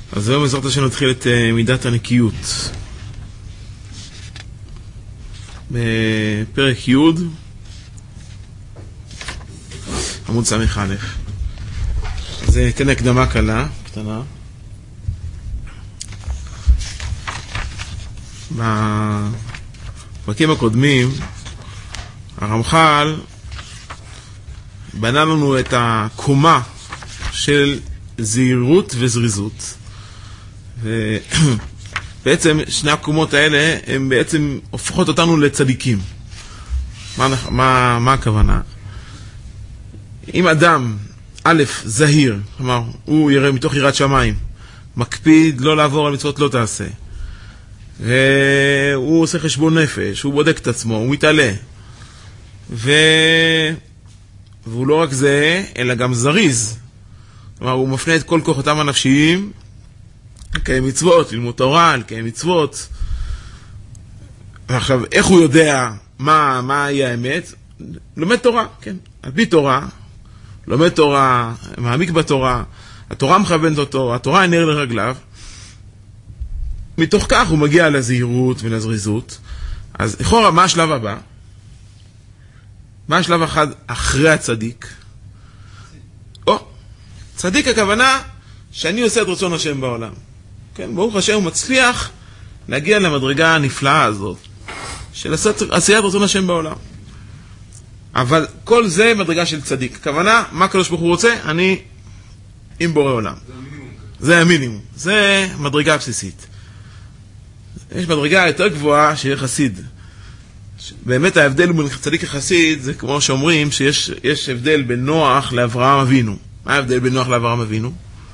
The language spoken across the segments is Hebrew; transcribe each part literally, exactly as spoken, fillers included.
אז זהו, בעזרת השם נתחיל את uh, מידת הנקיות. בפרק י' עמוד סמך א'. אז ניתן הקדמה קלה, קטנה. בפרקים הקודמים הרמח"ל בנה לנו את הקומה של זהירות וזריזות, ובעצם שני הקומות האלה הם בעצם הופכות אותנו לצדיקים. מה, מה, מה הכוונה? אם אדם א' זהיר, כלומר הוא יראה מתוך יראת שמיים, מקפיד לא לעבור על מצוות לא תעשה, והוא עושה חשבון נפש, הוא בודק את עצמו, הוא מתעלה, ו... והוא לא רק זה, אלא גם זריז. כלומר, הוא מפנה את כל כוחותיו הנפשיים לקיים מצוות, ללמוד תורה, לקיים מצוות. ועכשיו, איך הוא יודע מה, מה היא האמת? לומד תורה, כן. על פי תורה, לומד תורה, מעמיק בתורה, התורה מכוונת אותו, התורה היא נר לרגליו. מתוך כך הוא מגיע לזהירות ולזריזות. אז לכאורה, מה השלב הבא? מה השלב אחד אחרי הצדיק? או, צדיק הכוונה שאני עושה את רצון השם בעולם. כן, ברוך השם הוא מצליח להגיע למדרגה הנפלאה הזאת של עשיית רצון השם בעולם. אבל כל זה מדרגה של צדיק. הכוונה, מה הקדוש ברוך הוא רוצה? אני עם בורא עולם. זה המינימום. זה המינימום. זה מדרגה בסיסית. יש מדרגה יותר גבוהה שיהיה חסיד. באמת ההבדל בין צדיק לחסיד זה כמו שאומרים שיש יש הבדל בין נוח לאברהם אבינו. מה ההבדל בין נוח לאברהם אבינו?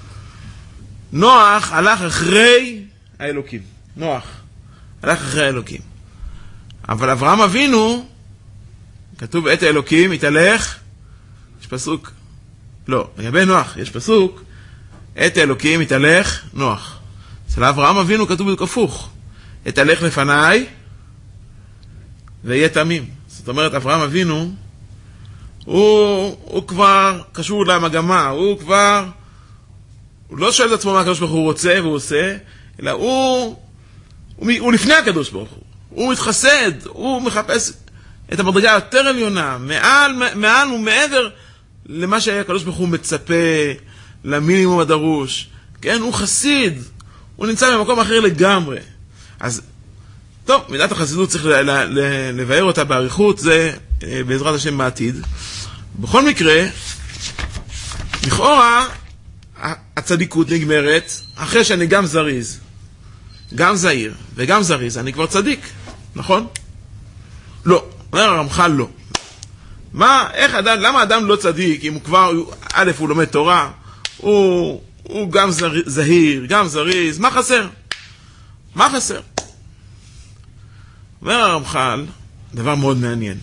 נוח הלך אחרי האלוקים. נוח הלך אחרי האלוקים. אבל אברהם אבינו, כתוב את האלוקים, התהלך, יש פסוק, לא, לגבי נוח, יש פסוק, את האלוקים התהלך נוח. אצל אברהם אבינו כתוב בדיוק הפוך, התהלך לפניי, ויהיה תמים. זאת אומרת, אברהם אבינו, הוא, הוא כבר קשור למגמה, הוא כבר, הוא לא שואל את עצמו מה הקדוש ברוך הוא רוצה והוא עושה, אלא הוא, הוא, הוא לפני הקדוש ברוך הוא. הוא מתחסד, הוא מחפש את המדרגה היותר עליונה, מעל, מעל ומעבר למה שהקדוש ברוך הוא מצפה, למינימום הדרוש. כן, הוא חסיד, הוא נמצא במקום אחר לגמרי. אז טוב, מידת החסידות צריך לבאר אותה בעריכות, זה בעזרת השם בעתיד. בכל מקרה, לכאורה, הצדיקות נגמרת אחרי שאני גם זריז, גם זהיר וגם זריז, אני כבר צדיק, נכון? לא, אומר הרמח"ל לא. מה, איך אדם, למה אדם לא צדיק אם הוא כבר, א', הוא לומד תורה, הוא, הוא גם זהיר, גם זריז, מה חסר? מה חסר? אומר הרמח"ל, דבר מאוד מעניין.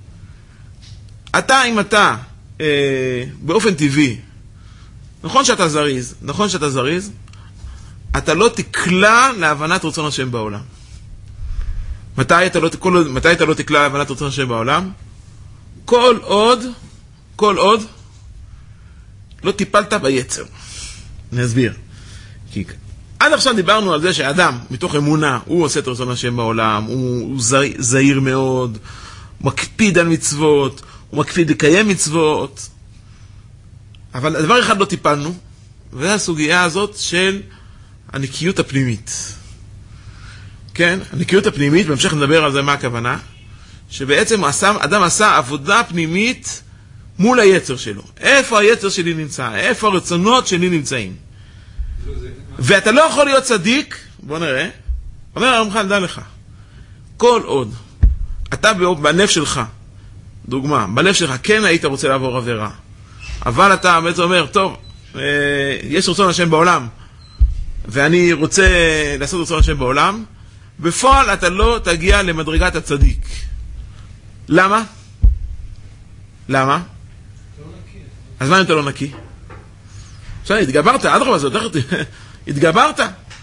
אתה, אם אתה, אה, באופן טבעי, נכון שאתה זריז, נכון שאתה זריז, אתה לא תקלע להבנת רצון השם בעולם. מתי אתה לא, כל, מתי אתה לא תקלע להבנת רצון השם בעולם? כל עוד, כל עוד, לא טיפלת ביצר. אני אסביר. כי עד עכשיו דיברנו על זה שאדם, מתוך אמונה, הוא עושה את רצון השם בעולם, הוא, הוא זהיר מאוד, הוא מקפיד על מצוות, הוא מקפיד לקיים מצוות. אבל הדבר אחד לא טיפלנו, וזה הסוגיה הזאת של הנקיות הפנימית. כן, הנקיות הפנימית, בהמשך נדבר על זה מה הכוונה, שבעצם אדם עשה עבודה פנימית מול היצר שלו. איפה היצר שלי נמצא? איפה הרצונות שלי נמצאים? ואתה לא יכול להיות צדיק, בוא נראה, אומר הרמח"ל, דע לך, כל עוד אתה בנפש שלך, דוגמה, בנפש שלך כן היית רוצה לעבור עבירה, אבל אתה בעצם אומר, טוב, יש רצון השם בעולם, ואני רוצה לעשות רצון השם בעולם, בפועל אתה לא תגיע למדרגת הצדיק. למה? למה? אז מה אם אתה לא נקי? עכשיו, התגברת, עד רבה, זאת אומרת, התגברת.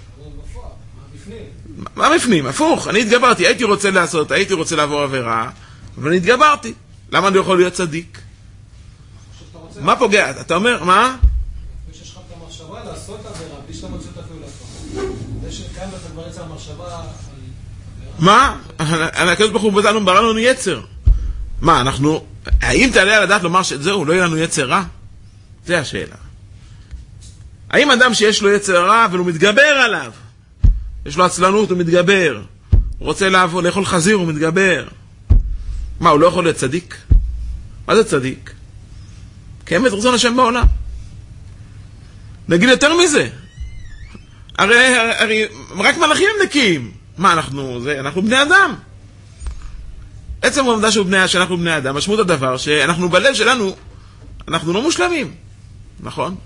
מה בפנים? הפוך, אני התגברתי, הייתי רוצה לעשות, הייתי רוצה לעבור עבירה, אבל אני התגברתי. למה אני לא יכול להיות צדיק? מה פוגע? אתה אומר, מה? שיש לך את המחשבה התורה לעשות עבירה, בלי שאתה מוצא את אפילו לפעמים. זה שכאן אתה כבר יצא המחשבה... מה? הקדוש ברוך הוא בראנו, ברא לנו יצר. מה, אנחנו... האם תעלה על הדעת לומר שזהו, לא יהיה לנו יצר רע? זה השאלה. האם אדם שיש לו יצר רע, אבל הוא מתגבר עליו, יש לו עצלנות, הוא מתגבר, הוא רוצה לעבור, לאכול חזיר, הוא מתגבר. מה, הוא לא יכול להיות צדיק? מה זה צדיק? כאמת רצון השם בעולם. נגיד יותר מזה. הרי, הרי רק מלאכים הם נקיים. מה, אנחנו, זה, אנחנו בני אדם. עצם העובדה שהוא בני, שאנחנו בני אדם, משמעות הדבר שאנחנו בלב שלנו, אנחנו לא מושלמים. נכון?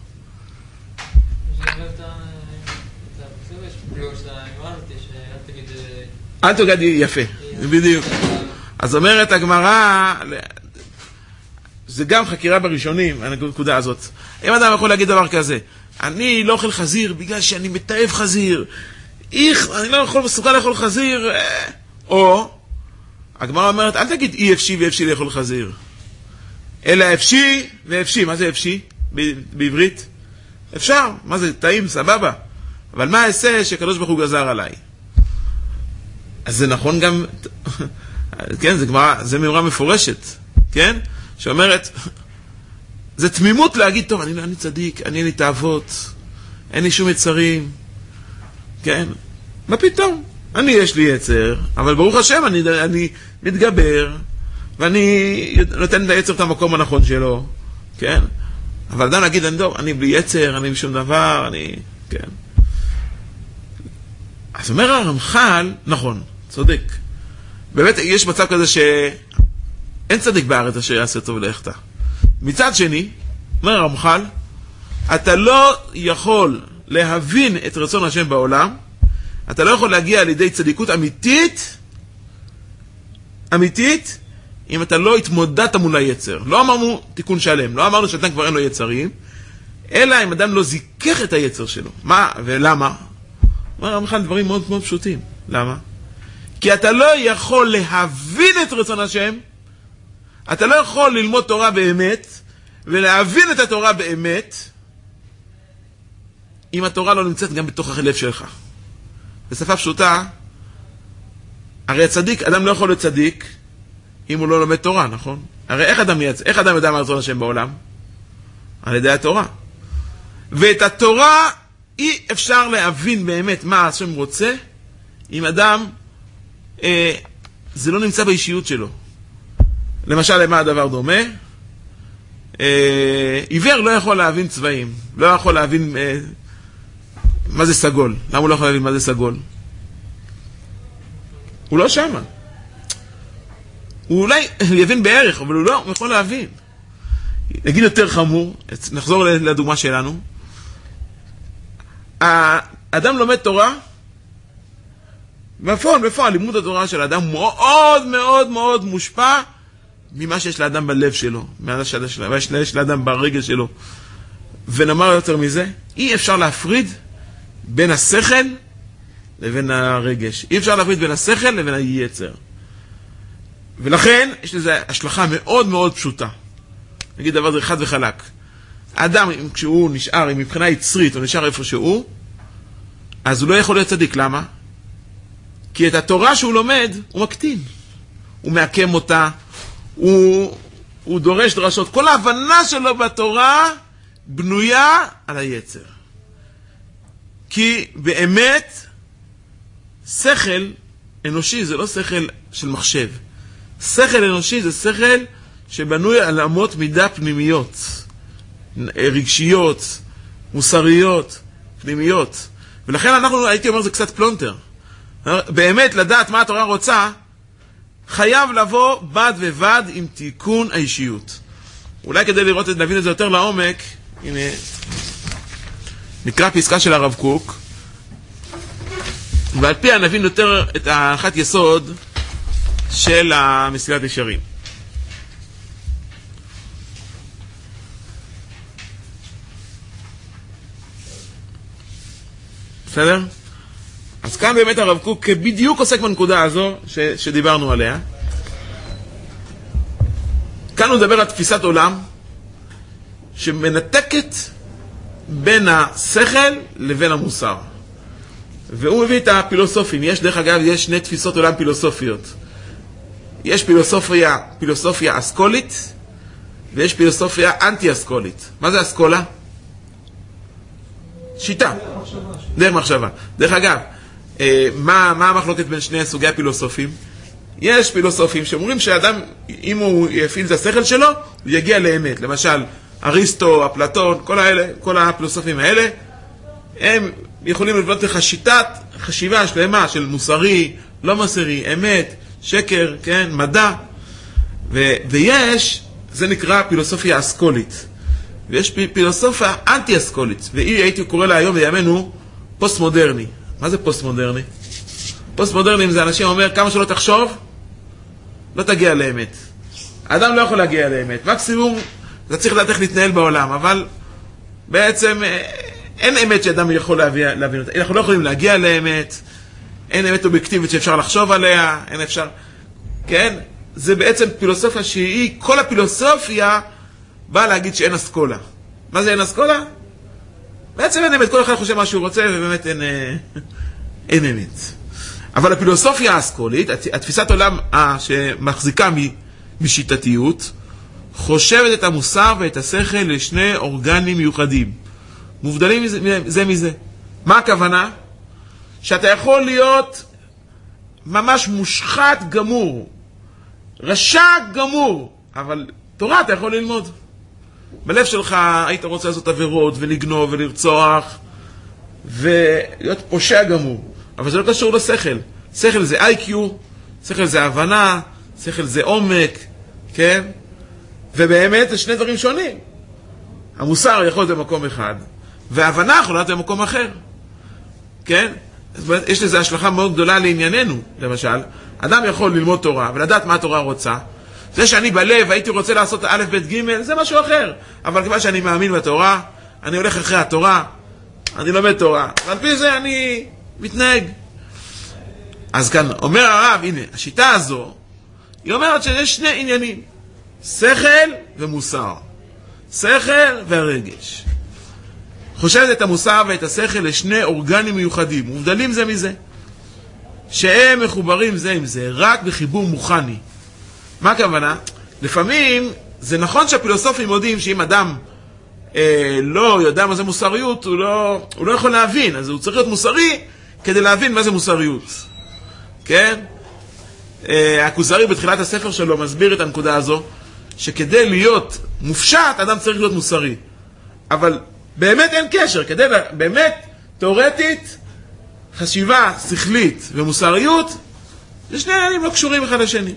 אל תגיד יפה, בדיוק. אז אומרת הגמרא, זה גם חקירה בראשונים, הנקודה הזאת. אם אדם יכול להגיד דבר כזה, אני לא אוכל חזיר בגלל שאני מתאהב חזיר, איך, אני לא יכול מסוגל לאכול חזיר, או, הגמרא אומרת, אל תגיד אי אפשי ואפשי לאכול חזיר, אלא אפשי ואפשי. מה זה אפשי בעברית? אפשר, מה זה? טעים, סבבה. אבל מה אעשה שקדוש ברוך הוא גזר עליי? אז זה נכון גם, כן, זה גמרא, זה מאמרה מפורשת, כן? שאומרת, זה תמימות להגיד, טוב, אני לא אני צדיק, אני אין לי תאוות, אין לי שום יצרים, כן? מה פתאום? אני יש לי יצר, אבל ברוך השם אני, אני מתגבר, ואני נותן את היצר את המקום הנכון שלו, כן? אבל אדם להגיד, אני, טוב, אני בלי יצר, אני בשום דבר, אני, כן? אז אומר הרמח"ל, נכון, צודק. באמת יש מצב כזה שאין צדיק בארץ אשר יעשה טוב ולאכתה. מצד שני, אומר הרמח"ל, אתה לא יכול להבין את רצון השם בעולם, אתה לא יכול להגיע על ידי צדיקות אמיתית, אמיתית, אם אתה לא התמודדת מול היצר. לא אמרנו תיקון שלם, לא אמרנו שאתה כבר אין לו יצרים, אלא אם אדם לא זיכך את היצר שלו. מה ולמה? אומר הרמח"ל דברים מאוד מאוד פשוטים. למה? כי אתה לא יכול להבין את רצון השם, אתה לא יכול ללמוד תורה באמת, ולהבין את התורה באמת, אם התורה לא נמצאת גם בתוך הלב שלך. בשפה פשוטה, הרי הצדיק, אדם לא יכול להיות צדיק, אם הוא לא לומד תורה, נכון? הרי איך אדם, יצ... איך אדם יודע מה רצון השם בעולם? על ידי התורה. ואת התורה אי אפשר להבין באמת מה השם רוצה, אם אדם, אה, זה לא נמצא באישיות שלו. למשל, למה הדבר דומה? אה, עיוור לא יכול להבין צבעים, לא יכול להבין אה, מה זה סגול. למה הוא לא יכול להבין מה זה סגול? הוא לא שמה. הוא אולי יבין בערך, אבל הוא לא הוא יכול להבין. נגיד יותר חמור, נחזור לדוגמה שלנו. האדם לומד תורה, בפועל, בפועל, לימוד התורה של האדם מאוד מאוד מאוד מושפע ממה שיש לאדם בלב שלו, ממה שיש לאדם ברגל שלו. ונאמר יותר מזה, אי אפשר להפריד בין השכל לבין הרגש. אי אפשר להפריד בין השכל לבין היצר. ולכן יש לזה השלכה מאוד מאוד פשוטה. נגיד דבר זה חד וחלק. האדם, כשהוא נשאר, מבחינה יצרית, הוא נשאר איפה שהוא, אז הוא לא יכול להיות צדיק. למה? כי את התורה שהוא לומד, הוא מקטין. הוא מעקם אותה, הוא, הוא דורש דרשות. כל ההבנה שלו בתורה בנויה על היצר. כי באמת, שכל אנושי זה לא שכל של מחשב. שכל אנושי זה שכל שבנוי על אמות מידה פנימיות, רגשיות, מוסריות, פנימיות. ולכן אנחנו, הייתי אומר, זה קצת פלונטר. באמת לדעת מה התורה רוצה, חייב לבוא בד ובד עם תיקון האישיות. אולי כדי לראות, להבין את זה יותר לעומק, הנה, נקרא פסקה של הרב קוק, ועל פי נבין יותר את ההנחת יסוד של המסילת ישרים. בסדר? אז כאן באמת הרב קוק בדיוק עוסק בנקודה הזו ש, שדיברנו עליה. כאן הוא מדבר על תפיסת עולם שמנתקת בין השכל לבין המוסר. והוא מביא את הפילוסופים. יש, דרך אגב, יש שני תפיסות עולם פילוסופיות. יש פילוסופיה, פילוסופיה אסכולית, ויש פילוסופיה אנטי-אסכולית. מה זה אסכולה? שיטה. דרך מחשבה. דרך אגב, מה, מה המחלוקת בין שני סוגי הפילוסופים? יש פילוסופים שאומרים שהאדם, אם הוא יפעיל את השכל שלו, הוא יגיע לאמת. למשל, אריסטו, אפלטון, כל האלה, כל הפילוסופים האלה, הם יכולים לבנות לך שיטת חשיבה שלמה של מוסרי, לא מוסרי, אמת, שקר, כן, מדע. ו- ויש, זה נקרא פילוסופיה אסכולית. ויש פילוסופיה אנטי-אסכולית. והיא, הייתי קורא לה היום בימינו, פוסט-מודרני. מה זה פוסט-מודרני? פוסט-מודרנים זה אנשים אומר, כמה שלא תחשוב, לא תגיע לאמת. האדם לא יכול להגיע לאמת. מקסימום, אתה צריך לדעת איך להתנהל בעולם, אבל בעצם אין אמת שאדם יכול להבין, להבין אותה. אנחנו לא יכולים להגיע לאמת, אין אמת אובייקטיבית שאפשר לחשוב עליה, אין אפשר, כן? זה בעצם פילוסופיה שהיא, כל הפילוסופיה באה להגיד שאין אסכולה. מה זה אין אסכולה? בעצם אין אמת, כל אחד חושב מה שהוא רוצה, ובאמת אין, אין אמת. אבל הפילוסופיה האסכולית, התפיסת עולם שמחזיקה משיטתיות, חושבת את המוסר ואת השכל לשני אורגנים מיוחדים. מובדלים זה מזה. מה הכוונה? שאתה יכול להיות ממש מושחת גמור, רשע גמור, אבל תורה אתה יכול ללמוד. בלב שלך היית רוצה לעשות עבירות ולגנוב ולרצוח ולהיות פושע גמור, אבל זה לא קשור לשכל. שכל זה איי קיו, שכל זה הבנה, שכל זה עומק, כן? ובאמת זה שני דברים שונים. המוסר יכול להיות במקום אחד, וההבנה יכולה להיות במקום אחר. כן? יש לזה השלכה מאוד גדולה לענייננו, למשל. אדם יכול ללמוד תורה ולדעת מה התורה רוצה. זה שאני בלב הייתי רוצה לעשות א' ב' ג' זה משהו אחר. אבל כיוון שאני מאמין בתורה, אני הולך אחרי התורה, אני לומד תורה, ועל פי זה אני מתנהג. אז כאן אומר הרב, הנה, השיטה הזו, היא אומרת שיש שני עניינים. שכל ומוסר. שכל והרגש. חושבת את המוסר ואת השכל לשני אורגנים מיוחדים, מובדלים זה מזה. שהם מחוברים זה עם זה, רק בחיבור מוכני. מה הכוונה? לפעמים, זה נכון שהפילוסופים יודעים שאם אדם אה, לא יודע מה זה מוסריות, הוא לא, הוא לא יכול להבין, אז הוא צריך להיות מוסרי כדי להבין מה זה מוסריות. כן? אה, הכוזרי בתחילת הספר שלו מסביר את הנקודה הזו, שכדי להיות מופשט, אדם צריך להיות מוסרי. אבל באמת אין קשר, כדי, באמת, תיאורטית, חשיבה שכלית ומוסריות, זה שני עניינים לא קשורים אחד לשני.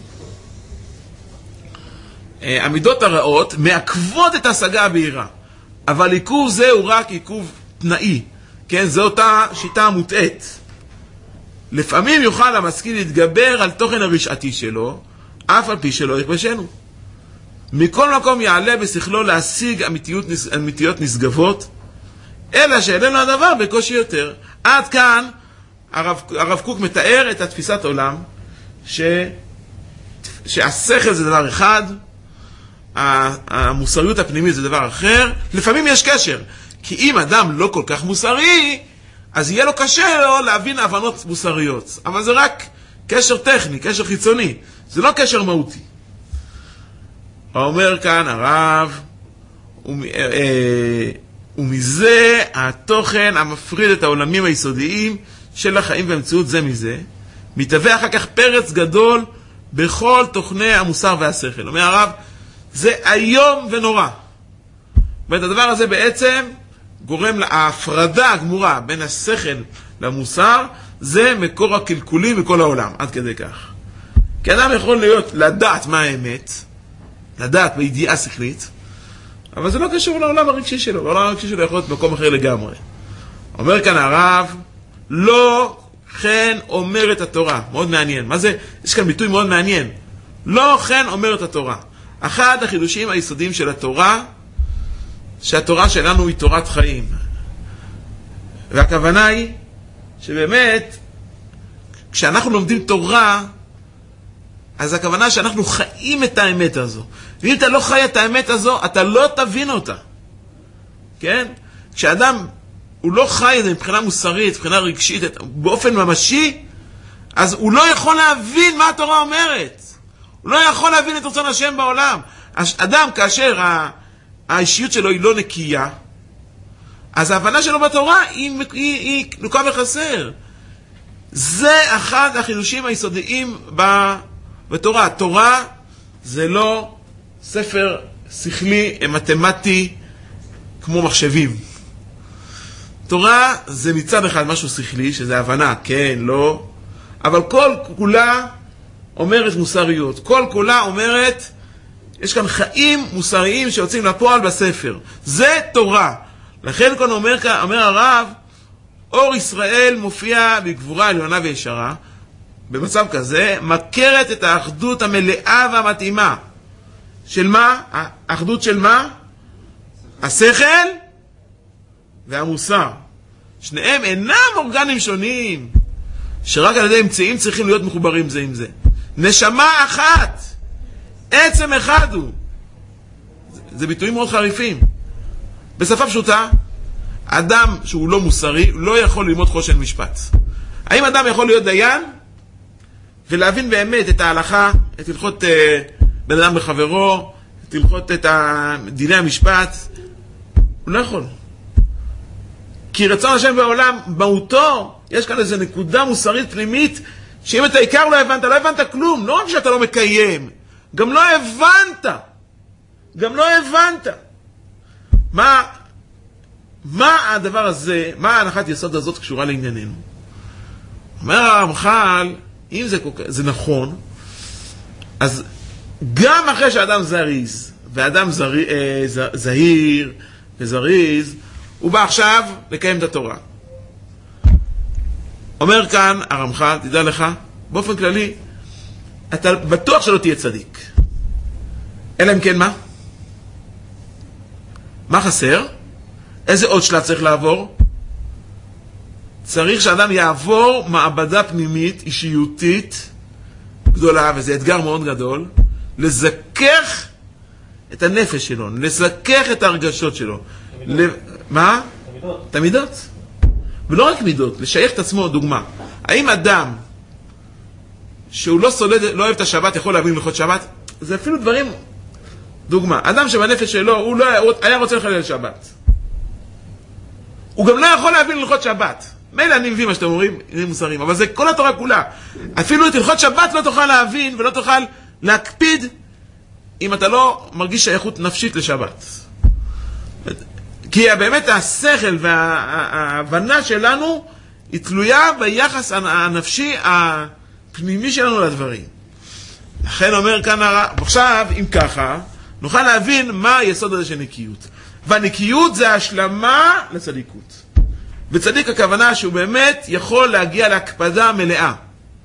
המידות הרעות מעכבות את ההשגה הבהירה, אבל עיכוב זה הוא רק עיכוב תנאי, כן? זו אותה שיטה מוטעת. לפעמים יוכל המשכיל להתגבר על תוכן הרשעתי שלו, אף על פי שלא יכבשנו. מכל מקום יעלה בשכלו להשיג אמיתיות, אמיתיות נשגבות, אלא שאלינו הדבר בקושי יותר. עד כאן הרב, הרב קוק מתאר את התפיסת עולם, ש, שהשכל זה דבר אחד, המוסריות הפנימית זה דבר אחר. לפעמים יש קשר, כי אם אדם לא כל כך מוסרי, אז יהיה לו קשה לו להבין הבנות מוסריות. אבל זה רק קשר טכני, קשר חיצוני, זה לא קשר מהותי. אומר כאן הרב, ומזה התוכן המפריד את העולמים היסודיים של החיים והמציאות זה מזה, מתהווה אחר כך פרץ גדול בכל תוכני המוסר והשכל. אומר הרב, זה היום ונורא. ואת הדבר הזה בעצם גורם להפרדה הגמורה בין השכל למוסר, זה מקור הקלקולים מכל העולם, עד כדי כך. כי אדם יכול להיות לדעת מה האמת, לדעת בידיעה שכלית, אבל זה לא קשור לעולם הרגשי שלו. לעולם הרגשי שלו יכול להיות מקום אחר לגמרי. אומר כאן הרב, לא כן אומרת התורה. מאוד מעניין. מה זה? יש כאן ביטוי מאוד מעניין. לא כן אומרת התורה. אחד החידושים היסודיים של התורה, שהתורה שלנו היא תורת חיים. והכוונה היא שבאמת, כשאנחנו לומדים תורה, אז הכוונה שאנחנו חיים את האמת הזו. ואם אתה לא חי את האמת הזו, אתה לא תבין אותה. כן? כשאדם הוא לא חי את זה מבחינה מוסרית, מבחינה רגשית, באופן ממשי, אז הוא לא יכול להבין מה התורה אומרת. הוא לא יכול להבין את רצון השם בעולם. אדם, כאשר האישיות שלו היא לא נקייה, אז ההבנה שלו בתורה היא, היא, היא לוקה וחסר. זה אחד החידושים היסודיים בתורה. התורה זה לא ספר שכלי, מתמטי, כמו מחשבים. תורה זה מצד אחד משהו שכלי, שזה הבנה, כן, לא, אבל כל כולה אומרת מוסריות. כל כולה אומרת, יש כאן חיים מוסריים שיוצאים לפועל בספר. זה תורה. לכן כאן אומר, אומר הרב, אור ישראל מופיע בגבורה עליונה וישרה, במצב כזה, מכרת את האחדות המלאה והמתאימה. של מה? האחדות של מה? השכל והמוסר. שניהם אינם אורגנים שונים, שרק על ידי אמצעים צריכים להיות מחוברים זה עם זה. נשמה אחת, עצם אחד הוא. זה, זה ביטויים מאוד חריפים. בשפה פשוטה, אדם שהוא לא מוסרי, לא יכול ללמוד חושן משפט. האם אדם יכול להיות דיין ולהבין באמת את ההלכה, את הלכות אה, בן אדם בחברו, את הלכות את דיני המשפט? הוא לא יכול. כי רצון השם בעולם, מהותו, יש כאן איזו נקודה מוסרית פנימית, שאם את העיקר לא הבנת, לא הבנת כלום. לא רק שאתה לא מקיים, גם לא הבנת. גם לא הבנת. מה, מה הדבר הזה, מה ההנחת יסוד הזאת קשורה לענייננו? אומר הרמח"ל, אם זה, זה נכון, אז גם אחרי שאדם זריז, ואדם זרי, אה, ז, זהיר וזריז, הוא בא עכשיו לקיים את התורה. אומר כאן הרמח"ל, תדע לך, באופן כללי, אתה בטוח שלא תהיה צדיק. אלא אם כן מה? מה חסר? איזה עוד שלב צריך לעבור? צריך שאדם יעבור מעבדה פנימית, אישיותית, גדולה, וזה אתגר מאוד גדול, לזכך את הנפש שלו, לזכך את הרגשות שלו. ל... מה? תמידות. תמידות. ולא רק מידות, לשייך את עצמו. דוגמה. האם אדם שהוא לא סולד, לא אוהב את השבת, יכול להבין הלכות שבת? זה אפילו דברים... דוגמה. אדם שבנפש שלו, הוא לא היה רוצה לחלל שבת. הוא גם לא יכול להבין הלכות שבת. מילא אני מבין מה שאתם אומרים, עניינים מוסריים, אבל זה כל התורה כולה. אפילו את הלכות שבת לא תוכל להבין ולא תוכל להקפיד אם אתה לא מרגיש שייכות נפשית לשבת. כי באמת השכל וההבנה שלנו היא תלויה ביחס הנפשי הפנימי שלנו לדברים. לכן אומר כאן הרב, עכשיו אם ככה, נוכל להבין מה היסוד הזה של נקיות. והנקיות זה השלמה לצדיקות. וצדיק הכוונה שהוא באמת יכול להגיע להקפדה מלאה.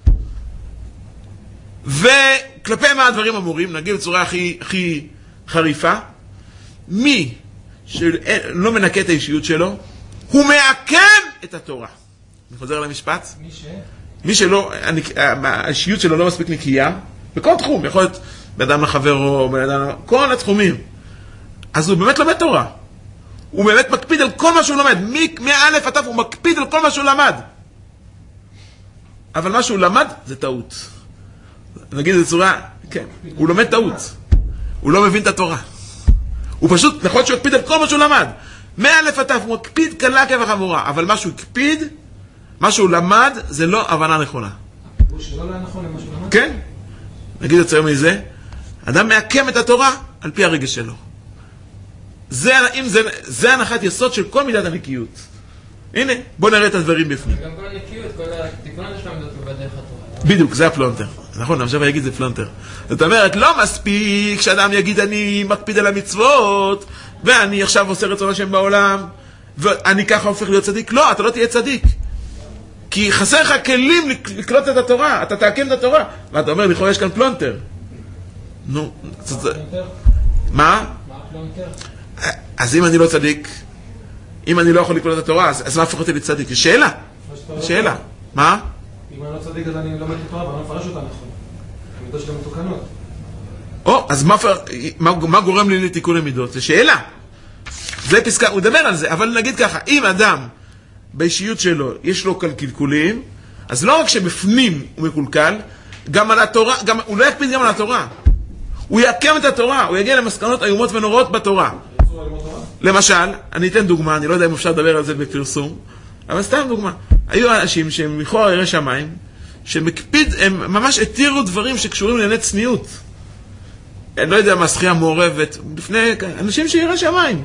וכלפי מה הדברים אמורים, נגיד בצורה הכי, הכי חריפה, מי שלא מנקה את האישיות שלו, הוא מעקם את התורה. אני חוזר למשפט. מי ש... מי שלא, האישיות שלו לא מספיק נקייה, בכל תחום, יכול להיות באדם לחברו, באדם, כל התחומים. אז הוא באמת לומד תורה. הוא באמת מקפיד על כל מה שהוא לומד. מא' עד ת' הוא מקפיד על כל מה שהוא למד. אבל מה שהוא למד זה טעות. נגיד את זה צורה, כן, הוא לומד טעות. הוא לא מבין את התורה. הוא פשוט, נכון שהוא הקפיד על כל מה שהוא למד. מא' עד ת' הוא מקפיד קלה כבחמורה, אבל מה שהוא הקפיד, מה שהוא למד, זה לא הבנה נכונה. הוא שלא לא נכון למה שהוא למד? כן. נגיד את זה מזה, אדם מעקם את התורה על פי הרגש שלו. זה, אם זה, זה הנחת יסוד של כל מידת הנקיות. הנה, בוא נראה את הדברים בפנים. גם כל הנקיות, כל התיקון הזה שלנו זאת בדרך התורה. בדיוק, זה הפלונטר. נכון, עכשיו אני אגיד זה פלונטר. זאת אומרת, לא מספיק שאדם יגיד אני מקפיד על המצוות, ואני עכשיו עושה רצון השם בעולם, ואני ככה הופך להיות צדיק. לא, אתה לא תהיה צדיק. כי חסר לך כלים לקלוט את התורה, אתה תעקם את התורה. ואתה אומר, לכאורה יש כאן פלונטר. נו, מה? מה הפלונטר? אז אם אני לא צדיק, אם אני לא יכול לקלוט את התורה, אז, אז מה הפך אותי לצדיק? זו שאלה. שאלה. מה? אם אני לא צדיק, אז אני לומד את התורה, אבל אני מפרש אותה נכון. המידות שלה מתוקנות. או, אז מה, מה, מה גורם לי לתיקון המידות? זו שאלה. זה פסקה, הוא מדבר על זה, אבל נגיד ככה, אם אדם באישיות שלו יש לו קלקולים, אז לא רק שבפנים הוא מקולקל, גם על התורה, גם, הוא לא יקפיד גם על התורה. הוא יעקם את התורה, הוא יגיע למסקנות איומות ונוראות בתורה. למשל, אני אתן דוגמה, אני לא יודע אם אפשר לדבר על זה בפרסום, אבל סתם דוגמה. היו אנשים שהם לכאורה יראי שמיים, שמקפיד, הם ממש התירו דברים שקשורים לענייני צניעות. אני לא יודע מה שחייה מעורבת, בפני אנשים שיראי שמיים.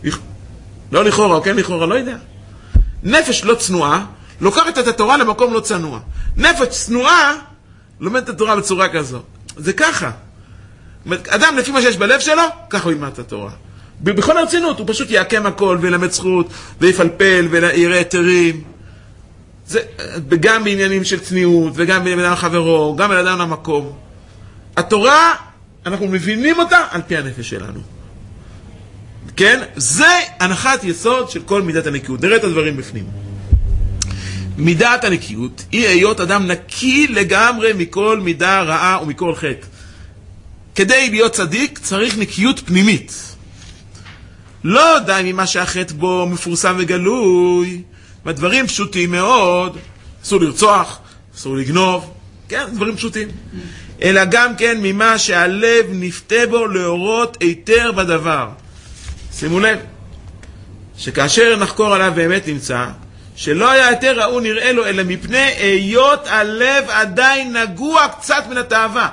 לא לכאורה, או כן לכאורה, לא יודע. נפש לא צנועה, לוקחת את התורה למקום לא צנוע. נפש צנועה, לומד את התורה בצורה כזו. זה ככה. אדם לפי מה שיש בלב שלו, ככה הוא ילמד את התורה. בכל הרצינות, הוא פשוט יעקם הכל וילמד זכות, ויפלפל ויראה היתרים. זה גם בעניינים של צניעות, וגם בעניין חברו, גם על אדם למקום. התורה, אנחנו מבינים אותה על פי הנפש שלנו. כן? זה הנחת יסוד של כל מידת הנקיות. נראה את הדברים בפנים. מידת הנקיות היא היות אדם נקי לגמרי מכל מידה רעה ומכל חטא. כדי להיות צדיק צריך נקיות פנימית. לא די ממה שהחטא בו מפורסם וגלוי, והדברים פשוטים מאוד, אסור לרצוח, אסור לגנוב, כן, דברים פשוטים. אלא גם כן ממה שהלב נפתה בו להורות היתר בדבר. שימו לב, שכאשר נחקור עליו באמת נמצא, שלא היה היתר ראו נראה לו, אלא מפני היות הלב עדיין נגוע קצת מן התאווה.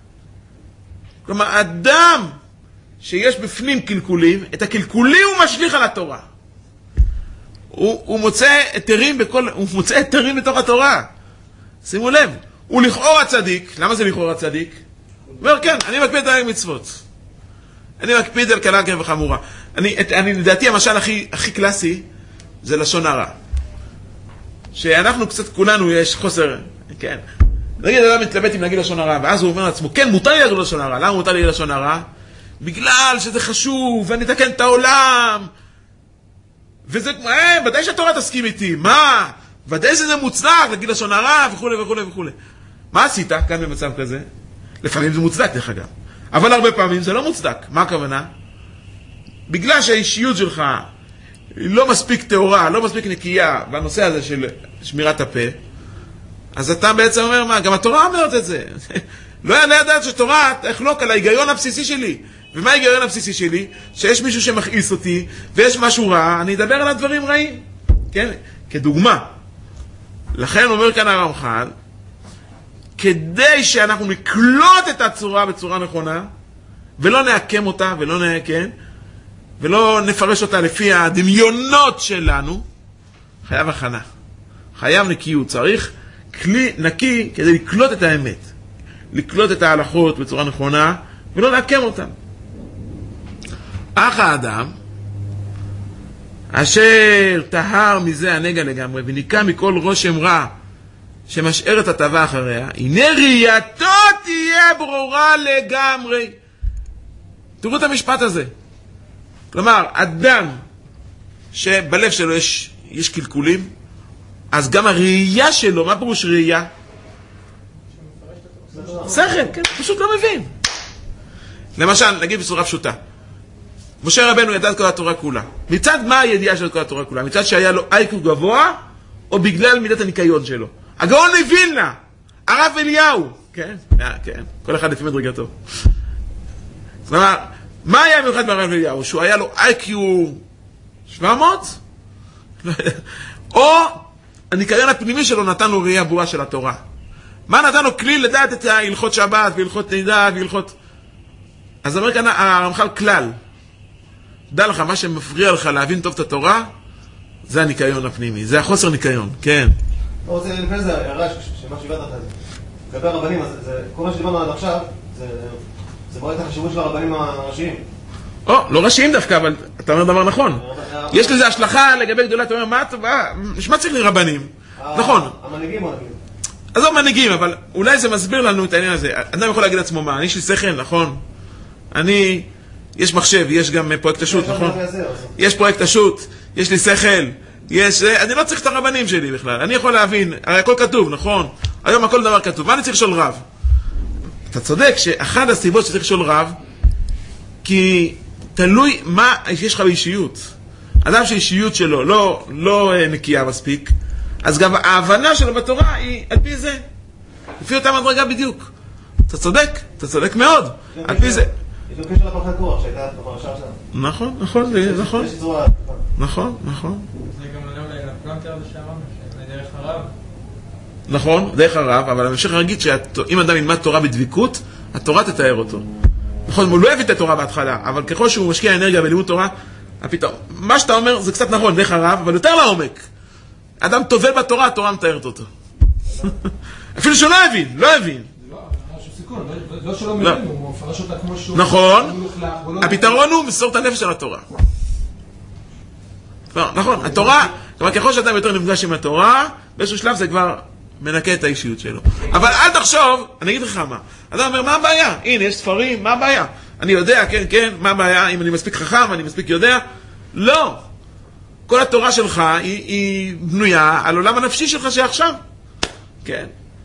כלומר, אדם שיש בפנים קלקולים, את הקלקולים הוא משליך על התורה. הוא, הוא מוצא היתרים בכל, הוא מוצא היתרים בתוך התורה. שימו לב, הוא לכאורה צדיק. למה זה לכאורה צדיק? הוא אומר, כן, אני מקפיד על מצוות. אני מקפיד על קלה כן וחמורה. אני, אני, לדעתי, המשל הכי, הכי קלאסי, זה לשון הרע. שאנחנו קצת, כולנו יש חוסר, כן. נגיד, אדם מתלבט אם להגיד לשון הרע, ואז הוא אומר לעצמו, כן, מותר לי להגיד לשון הרע. למה מותר לי להגיד לשון הרע? בגלל שזה חשוב, ואני אתקן את העולם. וזה, אה, ודאי שהתורה תסכים איתי. מה? ודאי שזה מוצלח, להגיד לשון הרע, וכו' וכו' וכו'. מה עשית כאן במצב כזה? לפעמים זה מוצדק, דרך אגב. אבל הרבה פעמים זה לא מוצדק. מה הכוונה? בגלל שהאישיות שלך לא מספיק תאורה, לא מספיק נקייה, בנושא הזה של שמירת הפה, אז אתה בעצם אומר, מה? גם התורה אומרת את זה. לא יעלה לדעת שתורה תחלוק על ההיגיון הבסיסי שלי. ומה ההיגיון הבסיסי שלי? שיש מישהו שמכעיס אותי, ויש משהו רע, אני אדבר על הדברים רעים. כן? כדוגמה. לכן אומר כאן הרמח"ל, כדי שאנחנו נקלוט את הצורה בצורה נכונה, ולא נעקם אותה, ולא נעקם, ולא נפרש אותה לפי הדמיונות שלנו, חייב הכנה. חייב נקיות. צריך כלי נקי כדי לקלוט את האמת. לקלוט את ההלכות בצורה נכונה, ולא לעקם אותן. אך האדם, אשר טהר מזה הנגע לגמרי, וניקה מכל רושם רע, שמשאר את הטבע אחריה, הנה ראייתו תהיה ברורה לגמרי. תראו את המשפט הזה. כלומר, אדם שבלב שלו יש, יש קלקולים, אז גם הראייה שלו, מה פירוש ראייה? שכל, כן, פשוט לא מבין. למשל, נגיד בצורה פשוטה. משה רבנו ידע את כל התורה כולה. מצד מה הידיעה של כל התורה כולה? מצד שהיה לו אייקו גבוה, או בגלל מידת הניקיון שלו? הגאון מווילנה, הרב אליהו, כן? כן, כל אחד לפי מדרגתו. כלומר, מה היה מיוחד ברב אליהו? שהוא היה לו איי-קיו שבע מאות? או הניקיון הפנימי שלו נתן לו ראייה ברורה של התורה. מה נתן לו? כלי לדעת את הלכות שבת, והלכות נידה, והלכות... אז אומר כאן הרמח"ל כלל. דע לך, מה שמפריע לך להבין טוב את התורה, זה הניקיון הפנימי. זה החוסר ניקיון, כן. לא רוצה לפני זה, הרעש, שמה שהבאת את זה. לגבי הרבנים, כל מה שדיברנו עד עכשיו, זה מראה את החשיבות של הרבנים הראשיים. או, לא ראשיים דווקא, אבל אתה אומר דבר נכון. יש לזה השלכה לגבי גדולה, אתה אומר, מה טובה? נשמע צריך לי רבנים. נכון. המנהיגים או נגיד? אז לא מנהיגים, אבל אולי זה מסביר לנו את העניין הזה. אדם יכול להגיד לעצמו, מה, אני יש לי שכל, נכון? אני, יש מחשב, יש גם פרויקט השו"ת, נכון? יש פרויקט השו"ת, יש לי שכל, יש, אני לא צריך את הרבנים שלי בכלל. אני יכול להבין, הרי הכל כתוב, נכון? היום הכל דבר כתוב. מה אני צריך לשאול רב? אתה צודק שאחד הסיבות שצריך לשאול רב, כי תלוי מה יש לך באישיות. אדם שהאישיות שלו לא, לא נקייה מספיק, אז גם ההבנה שלו בתורה היא על פי זה. לפי אותה מדרגה בדיוק. אתה צודק, אתה צודק מאוד. על פי זה. יש לו קשר לפרשת קורח שהייתה בפרשה שלנו. נכון, נכון, זה נכון. יש צורה... נכון, נכון. זה גם עולה אולי לפלנטר בשערם, שזה דרך הרב. נכון, דרך הרב, אבל המשך להגיד שאם אדם ילמד תורה בדביקות, התורה תתאר אותו. נכון, הוא לא אוהב את התורה בהתחלה, אבל ככל שהוא משקיע אנרגיה בלימוד תורה, הפתאום, מה שאתה אומר זה קצת נכון, דרך הרב, אבל יותר לעומק. אדם טובל בתורה, התורה מתארת אותו. אפילו שלא הבין, לא הבין. לא שלא מבין, הוא מפרש אותה כמו שהוא... נכון, הפתרון הוא מסור את הנפש על התורה. נכון, התורה, כלומר ככל שאדם יותר נפגש עם התורה, באיזשהו שלב זה כבר מנקה את האישיות שלו. אבל אל תחשוב, אני אגיד לך מה, אדם אומר, מה הבעיה? הנה, יש ספרים, מה הבעיה? אני יודע, כן, כן, מה הבעיה? אם אני מספיק חכם, אני מספיק יודע? לא. כל התורה שלך היא, היא בנויה על עולם הנפשי שלך שעכשיו. כן.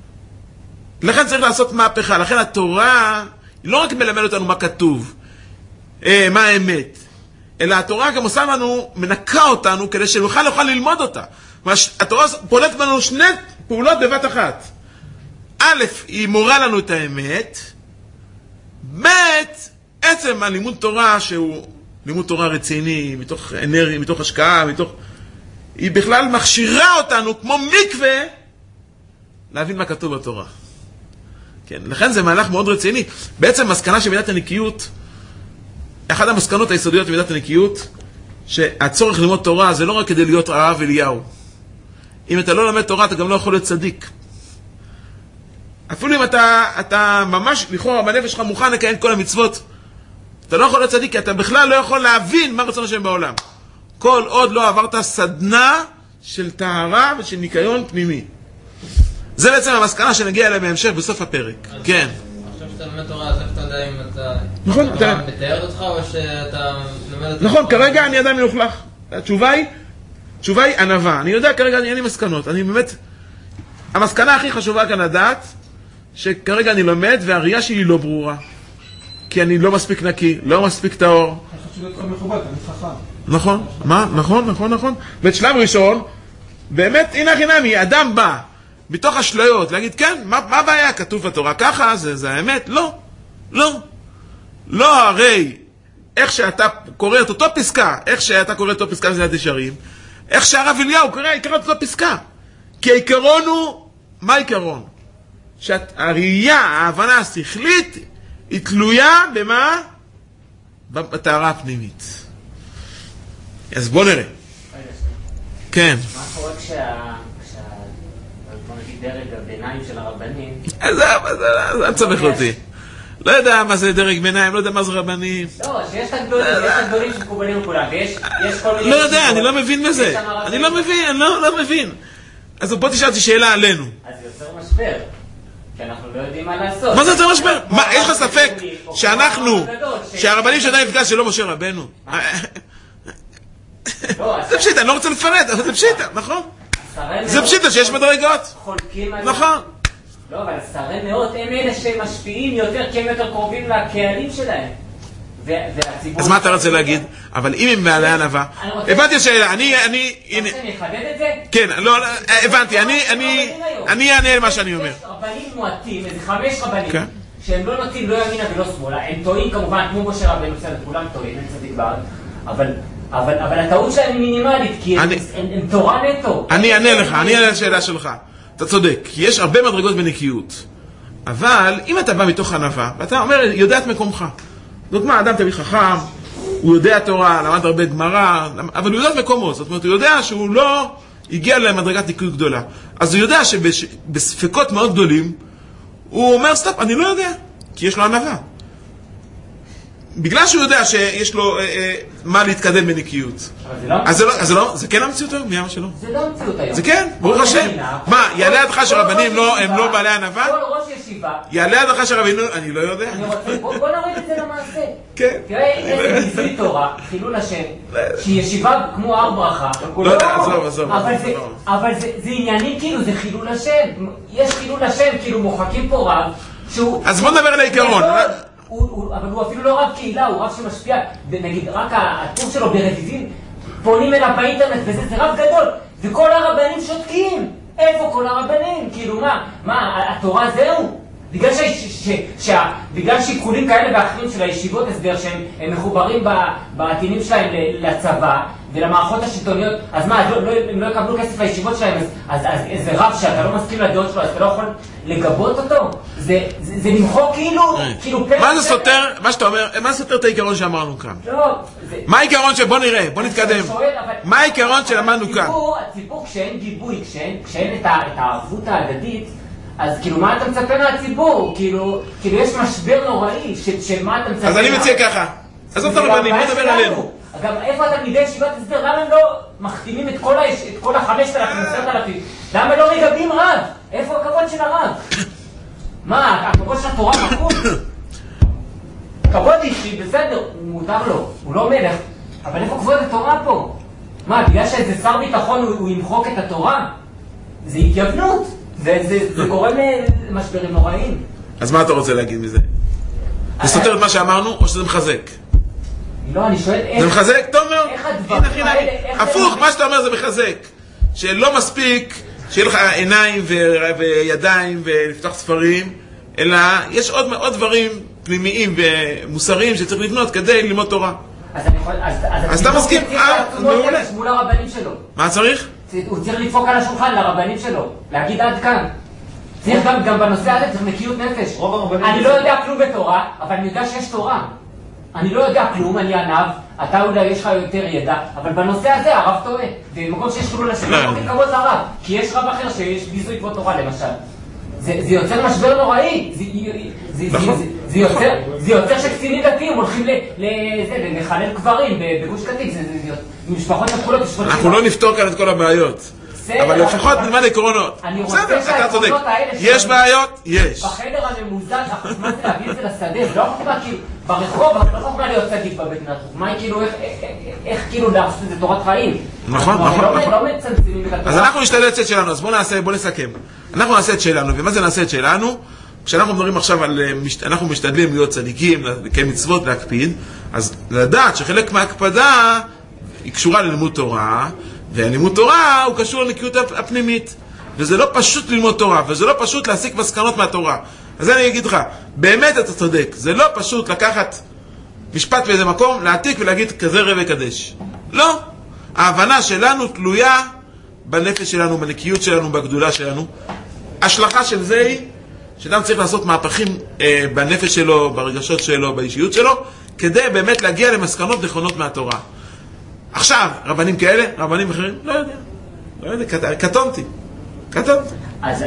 לכן צריך לעשות מהפכה. לכן התורה היא לא רק מלמד אותנו מה כתוב, אה, מה האמת, אלא התורה גם עושה לנו, מנקה אותנו כדי שנוכל נוכל ללמוד אותה. התורה פועלת בנו שני פעולות בבת אחת. א', היא מורה לנו את האמת, ב', עצם הלימוד תורה שהוא לימוד תורה רציני, מתוך אנרגיה, מתוך השקעה, מתוך... היא בכלל מכשירה אותנו כמו מקווה להבין מה כתוב בתורה. כן, לכן זה מהלך מאוד רציני. בעצם מסקנה של מידת הנקיות, אחת המסקנות היסודיות של מידת הנקיות, שהצורך ללמוד תורה זה לא רק כדי להיות הרב אליהו. אם אתה לא לומד תורה, אתה גם לא יכול להיות צדיק. אפילו אם אתה, אתה ממש, לכאורה, בנפש שלך מוכן לקיים כל המצוות, אתה לא יכול להיות צדיק, כי אתה בכלל לא יכול להבין מה רצון השם בעולם. כל עוד לא עברת סדנה של טהרה ושל ניקיון פנימי. זה בעצם המסקנה שנגיע אליה בהמשך בסוף הפרק. כן. עכשיו שאתה לומד תורה, אז איך אתה יודע אם אתה... נכון, אתה... מתאר אותך או שאתה לומד את... נכון, כרגע אני אדם מלוכלך. התשובה היא, התשובה היא ענווה. אני יודע כרגע, אין לי מסקנות. אני באמת... המסקנה הכי חשובה כאן לדעת, שכרגע אני לומד והראייה שלי לא ברורה. כי אני לא מספיק נקי, לא מספיק טהור. חשוב להיות מכובד, אני חכם. נכון, מה? נכון, נכון, נכון. בשלב ראשון, באמת, הנה חינמי, אדם בא, מתוך אשליות, להגיד, כן, מה, מה הבעיה? כתוב בתורה ככה, זה, זה האמת? לא, לא. לא הרי, איך שאתה קורא את אותו פסקה, איך שאתה קורא את אותו פסקה בזיעת ישרים, איך שהרב אליהו קורא, יקרא את אותו פסקה. כי העיקרון הוא, מה העיקרון? שהראייה, ההבנה השכלית, היא תלויה במה? בטהרה הפנימית. אז בוא נראה. כן. מה קורה כשה... בוא נגיד דרג הביניים של הרבנים? אז אל תסבך אותי. לא יודע מה זה דרג ביניים, לא יודע מה זה רבנים. לא, שיש את הגדולים, יש את הגדולים שמקובלים לכולם, ויש כל מיני... לא יודע, אני לא מבין בזה. אני לא מבין, אני לא מבין. אז בוא תשאל אותי שאלה עלינו. אז זה יוצר משבר. כי אנחנו לא יודעים מה לעשות. מה זה יוצר משבר? מה, יש לך ספק שאנחנו, שהרבנים שעדיין נפגש שלא משה רבנו? זה פשיטה, אני לא רוצה לפרט, אבל זה פשיטה, נכון? זה פשיטה שיש מדרגות. נכון. לא, אבל שרי מאות הם אלה שמשפיעים יותר, כי הם יותר קרובים לקהלים שלהם. אז מה אתה רוצה להגיד? אבל אם הם בעלי ענווה, הבנתי השאלה, אני, אני, הנה. רוצה לחדד את זה? כן, לא, הבנתי, אני, אני, אני אענה על מה שאני אומר. יש רבנים מועטים, איזה חמש רבנים, שהם לא נוטים, לא ימינה ולא שמאלה, הם טועים כמובן, כמו משה רבנו, כולם טועים, אין צדיק בארץ, אבל... אבל, אבל הטעות שלהם היא מינימלית, כי הם, הם, הם תורה נטו. אני אענה לך, אני אענה לשאלה שלך. אתה צודק, כי יש הרבה מדרגות בנקיות. אבל אם אתה בא מתוך ענווה, ואתה אומר, יודע את מקומך. זאת אומרת, אדם תמיד חכם, הוא יודע תורה, למד הרבה גמרא, אבל הוא יודע את מקומו. זאת אומרת, הוא יודע שהוא לא הגיע למדרגת נקיות גדולה. אז הוא יודע שבספקות מאוד גדולים, הוא אומר, סטופ, אני לא יודע, כי יש לו ענווה. בגלל שהוא יודע שיש לו אה, אה, מה להתקדם בנקיות. אז זה לא, אז זה לא, זה כן המציאות היום? מי אמר שלא? זה לא המציאות היום. זה כן, ברוך השם. מה, יעלה עדך שרבנים לא, הם לא בעלי ענווה? כל ראש ישיבה. יעלה עדך שרבנים, אני לא יודע. אני רוצה, בוא נוריד את זה למעשה. כן. תראה איזה ביזוי תורה, חילול השם, שהיא ישיבה כמו הר ברכה. לא יודע, עזוב, עזוב. אבל זה עניינים כאילו, זה חילול השם. יש חילול השם, כאילו מוחקים פה רב, שהוא... אז בוא נדבר על העיקרון. הוא, הוא, אבל הוא אפילו לא רב קהילה, הוא רב שמשפיע, נגיד, רק הטור שלו ברביבים, פונים אליו באינטרנט וזה, זה רב גדול, וכל הרבנים שותקים. איפה כל הרבנים? כאילו מה, מה, התורה זהו? בגלל, ש, ש, ש, ש, בגלל שיקולים כאלה ואחרים של הישיבות הסדר שהם מחוברים בעטינים שלהם לצבא ולמערכות השלטוניות, אז מה, לא, לא, הם לא יקבלו כסף לישיבות שלהם, אז, אז איזה רב שאתה לא מסכים לדעות שלו, אז אתה לא יכול לגבות אותו? זה, זה, זה למחוק כאילו, כאילו פרק... מה זה סותר, מה שאתה אומר, מה סותר את העיקרון שאמרנו כאן? לא, זה... מה העיקרון של, בוא נראה, בוא נתקדם. מה העיקרון שלמדנו כאן? הציבור, כשאין גיבוי, כשאין את הערבות ההדדית, אז כאילו מה אתה מצפה מהציבור? כאילו, כאילו יש משבר נוראי, שמה אתה מצפה... אז אני מציע ככה, אז אתה רבנים, בוא נדבר עלינו. גם איפה התלמידי ישיבת הסדר, למה הם לא מחתימים את כל החמשת אלפים, עשרת אלפים? למה לא מגבים רב? איפה הכבוד של הרב? מה, הכבוד של התורה מחוק? כבוד אישי, בסדר, מותר לו, הוא לא מלך, אבל איפה כבוד התורה פה? מה, בגלל שאיזה שר ביטחון הוא ימחוק את התורה? זה התייבנות, זה גורם למשברים נוראים. אז מה אתה רוצה להגיד מזה? זה סותר את מה שאמרנו, או שזה מחזק? לא, אני שואל איך... זה מחזק? טוב מאוד. איך הדברים האלה... הפוך, מה שאתה אומר זה מחזק. שלא מספיק שיהיה לך עיניים וידיים ולפתוח ספרים, אלא יש עוד דברים פנימיים ומוסריים שצריך לבנות כדי ללמוד תורה. אז אני יכול... אז אתה מסכים? אה, מעולה. מול הרבנים שלו. מה צריך? הוא צריך לדפוק על השולחן לרבנים שלו, להגיד עד כאן. צריך גם בנושא הזה, צריך נקיות נפש. אני לא יודע כלום בתורה, אבל אני יודע שיש תורה. אני לא יודע כלום, אני ענב, אתה אולי יש לך יותר ידע, אבל בנושא הזה הרב טועה. במקום שיש חילול השם, לא יכולים כבוד לרב, כי יש רב אחר שיש ביזוי כבוד תורה למשל. זה יוצר משבר נוראי. זה יוצר שקצינים דתיים הולכים לחלל קברים בגוש קטיף. משפחות שכולות. אנחנו לא נפתור כאן את כל הבעיות. אבל לפחות נלמד עקרונות. בסדר, אתה צודק. יש בעיות? יש. בחדר הממוזג, החוכמה זה להביא את זה לשדה. לא חוכמה כאילו, ברחוב, לא חוכמה להיות צדיק בבית נתוך. מה היא כאילו, איך כאילו להרשות את זה תורת חיים? נכון, נכון. לא מצמצמים את התורה. אז אנחנו נשתדל את שלנו, אז בואו נעשה, בואו נסכם. אנחנו נעשה את שלנו, ומה זה נעשה את שלנו? כשאנחנו מדברים עכשיו על, אנחנו משתדלים להיות צדיקים, לקיים מצוות, להקפיד, אז לדעת שחלק מההקפדה היא קשורה ללימוד תורה, והלימוד תורה הוא קשור לנקיות הפנימית, וזה לא פשוט ללמוד תורה, וזה לא פשוט להסיק מסקנות מהתורה. אז אני אגיד לך, באמת אתה צודק, זה לא פשוט לקחת משפט באיזה מקום, להעתיק ולהגיד כזה ראה וקדש. לא. ההבנה שלנו תלויה בנפש שלנו, בנקיות שלנו, בגדולה שלנו. השלכה של זה היא שאדם צריך לעשות מהפכים אה, בנפש שלו, ברגשות שלו, באישיות שלו, כדי באמת להגיע למסקנות נכונות מהתורה. עכשיו, רבנים כאלה, רבנים אחרים, לא יודע. לא יודע, קטונתי. קטונתי. אז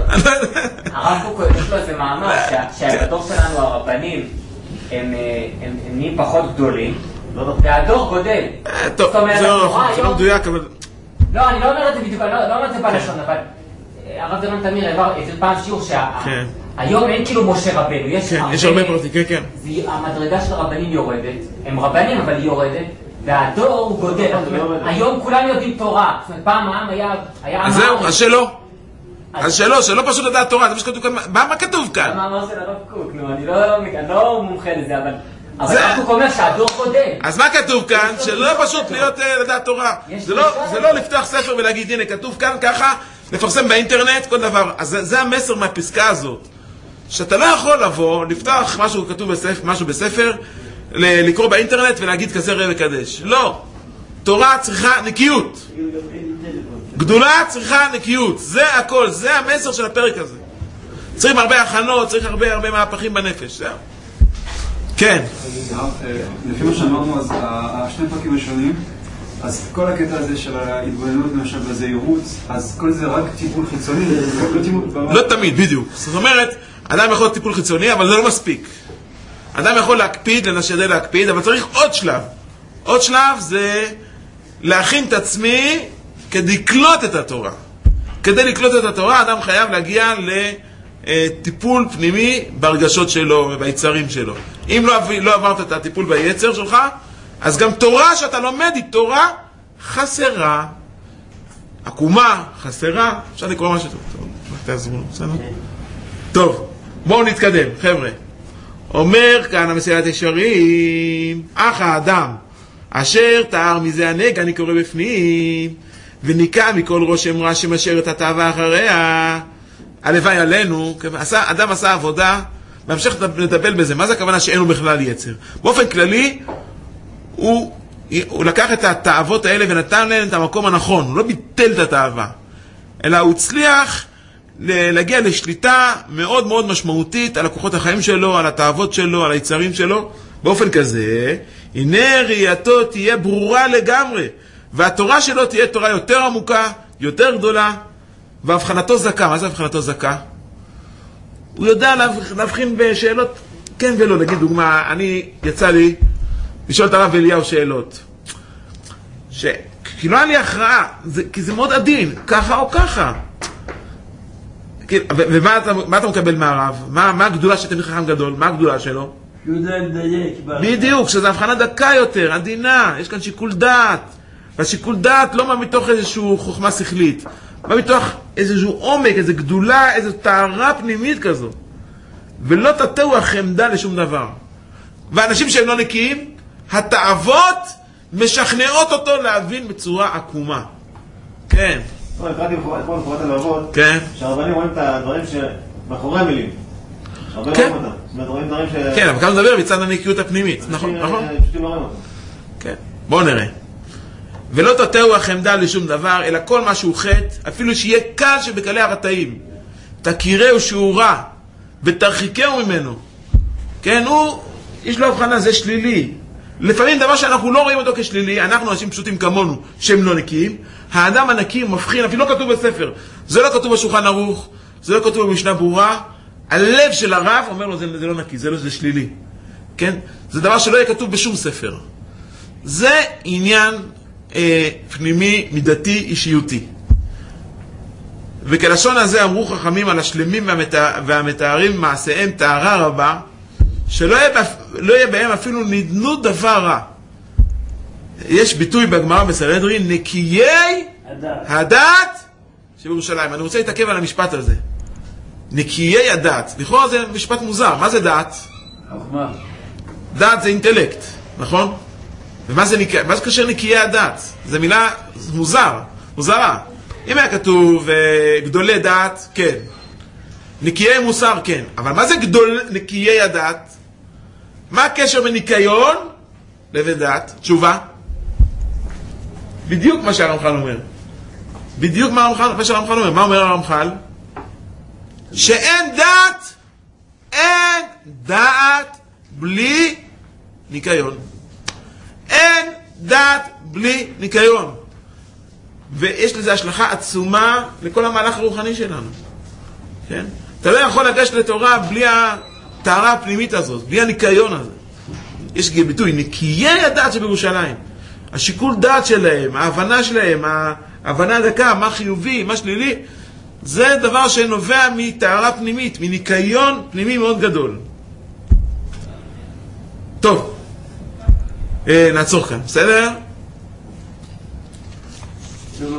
הרב קוק יש לו איזה מאמר שהדור שלנו, הרבנים, הם נהיים פחות גדולים, והדור גודל. טוב, זה לא מדויק, אבל... לא, אני לא אומר את זה בדיוק, לא אומר את זה בלשון, אבל הרב דרן תמיר העבר איזה פעם שיעור שהיום אין כאילו משה רבנו, יש הרבה פרטי, כן, כן. המדרגה של הרבנים יורדת, הם רבנים אבל היא יורדת, והדור הוא גודל. היום כולם יודעים תורה, זאת אומרת פעם העם היה... אז זהו, אז שלא. אז שלא, שלא פשוט לדעת תורה, זה מה שכתוב כאן, מה כתוב כאן? המאמר של הרב קוק, נו, אני לא מומחה לזה, אבל... אבל הרב קוק אומר שהדור גודל. אז מה כתוב כאן? שלא פשוט להיות לדעת תורה. זה לא לפתוח ספר ולהגיד, הנה, כתוב כאן ככה, לפרסם באינטרנט, כל דבר. אז זה המסר מהפסקה הזאת. שאתה לא יכול לבוא, לפתוח משהו כתוב בספר, משהו בספר, לקרוא באינטרנט ולהגיד כזה ראה וקדש. לא. תורה צריכה נקיות. גדולה צריכה נקיות. זה הכל, זה המסר של הפרק הזה. צריכים הרבה הכנות, צריך הרבה הרבה מהפכים בנפש. זהו. כן. לפי מה שאמרנו, אז השני פרקים השונים, אז כל הקטע הזה של ההתבוננות למשל בזהירות, אז כל זה רק טיפול חיצוני, לא תמיד, בדיוק. זאת אומרת, אדם יכול להיות טיפול חיצוני, אבל זה לא מספיק. אדם יכול להקפיד, לנשדל להקפיד, אבל צריך עוד שלב. עוד שלב זה להכין את עצמי כדי לקלוט את התורה. כדי לקלוט את התורה, אדם חייב להגיע לטיפול פנימי ברגשות שלו וביצרים שלו. אם לא, לא עברת את הטיפול ביצר שלך, אז גם תורה שאתה לומד היא תורה חסרה. עקומה, חסרה. אפשר לקרוא משהו טוב. טוב, תעזרו, בסדר? טוב, בואו נתקדם, חבר'ה. אומר כאן המסילת ישרים, אך האדם אשר תאר מזה הנגע, אני קורא בפנים, וניקה מכל רושם רע שמשאר את התאווה אחריה, הלוואי עלינו, עשה, אדם עשה עבודה, והמשך לטפל בזה. מה זה הכוונה שאין לו בכלל יצר? באופן כללי, הוא, הוא לקח את התאוות האלה ונתן להן את המקום הנכון, הוא לא ביטל את התאווה, אלא הוא הצליח להגיע לשליטה מאוד מאוד משמעותית על הכוחות החיים שלו, על התאוות שלו, על היצרים שלו. באופן כזה, הנה ראייתו תהיה ברורה לגמרי, והתורה שלו תהיה תורה יותר עמוקה, יותר גדולה, והבחנתו זכה. מה זה הבחנתו זכה? הוא יודע להבחין בשאלות כן ולא. נגיד דוגמה, אני יצא לי לשאול את הרב אליהו שאלות, ש... כי לא היה לי הכרעה, זה... כי זה מאוד עדין, ככה או ככה. ומה אתה, מה אתה מקבל מהרב? מה, מה הגדולה שאתם חכם גדול? מה הגדולה שלו? יודע לדייק. בדיוק, שזו הבחנה דקה יותר, עדינה, יש כאן שיקול דעת. והשיקול דעת לא מה מתוך איזושהי חוכמה שכלית, מה מתוך איזשהו עומק, איזו גדולה, איזו טהרה פנימית כזו. ולא תטעו החמדה לשום דבר. ואנשים שהם לא נקיים, התאוות משכנעות אותו להבין בצורה עקומה. כן. קראתי אתמול בחובת הלבבות, כן. שהרבנים רואים את הדברים שמאחורי המילים. הרבה כן. רואים אותם. זאת אומרת, רואים דברים ש... כן, אבל כאן מדבר מצד הנקיות הפנימית. נכון, נכון. פשוטים לא רואים אותם. כן. בואו נראה. ולא תטעו החמדה לשום דבר, אלא כל מה שהוא חטא, אפילו שיהיה קל שבקלי הרתאים. תכירהו שהוא רע, ותרחיקהו ממנו. כן, הוא, יש לו הבחנה, זה שלילי. לפעמים דבר שאנחנו לא רואים אותו כשלילי, אנחנו אנשים פשוטים כמונו, שהם לא נקיים, האדם הנקי מבחין, אפילו לא כתוב בספר, זה לא כתוב בשולחן ערוך, זה לא כתוב במשנה ברורה, הלב של הרב אומר לו, זה, זה לא נקי, זה לא, זה שלילי. כן? זה דבר שלא יהיה כתוב בשום ספר. זה עניין אה, פנימי, מידתי, אישיותי. וכלשון הזה אמרו חכמים על השלמים והמתאר, והמתארים מעשיהם טהרה רבה, שלא יהיה, לא יהיה בהם אפילו נדנו דבר רע. יש ביטוי בגמרא בסנהדרין, נקיי הדעת שבירושלים. אני רוצה להתעכב על המשפט הזה. נקיי הדעת. לכאורה זה משפט מוזר. מה זה דעת? חוכמה. דעת זה אינטלקט, נכון? ומה זה נקיי? מה זה קשר נקיי הדעת? זה מילה מוזר, מוזרה. אם היה כתוב גדולי דעת, כן. נקיי מוסר, כן. אבל מה זה גדול נקיי הדעת? מה הקשר בין ניקיון לבין דעת? תשובה. בדיוק מה שהרמח"ל אומר. בדיוק מה, הרמח"ל, מה שהרמח"ל אומר. מה אומר הרמח"ל? שאין דעת, אין דעת בלי ניקיון. אין דעת בלי ניקיון. ויש לזה השלכה עצומה לכל המהלך הרוחני שלנו. כן? אתה לא יכול לגשת לתורה בלי הטהרה הפנימית הזאת, בלי הניקיון הזה. יש ביטוי, נקיי הדעת שבירושלים. השיקול דעת שלהם, ההבנה שלהם, ההבנה הדקה, מה חיובי, מה שלילי, זה דבר שנובע מטהרה פנימית, מניקיון פנימי מאוד גדול. טוב, נעצור כאן, בסדר?